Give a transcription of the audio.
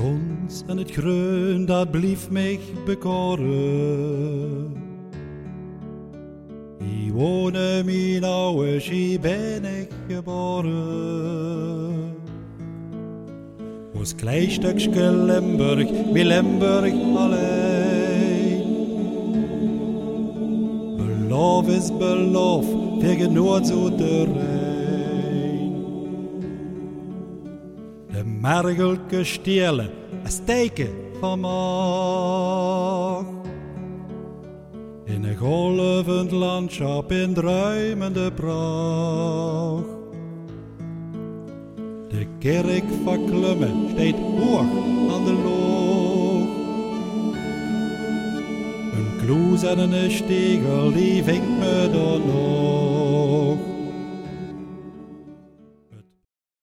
grond en het groen, dat blieft mij bekoren. Hier wonen mijn ouders, hier ben ik geboren. Ons klein stukje Limburg, bij Limburg alleen. Beloof is beloof, tegen Noord zo de Rijn. De mergelke stelen, een steken van maag. In een golvend landschap in druimende pracht. De kerk van Klummen steekt hoog aan de loog. Een kloes en een stegel die vinkt me door nog.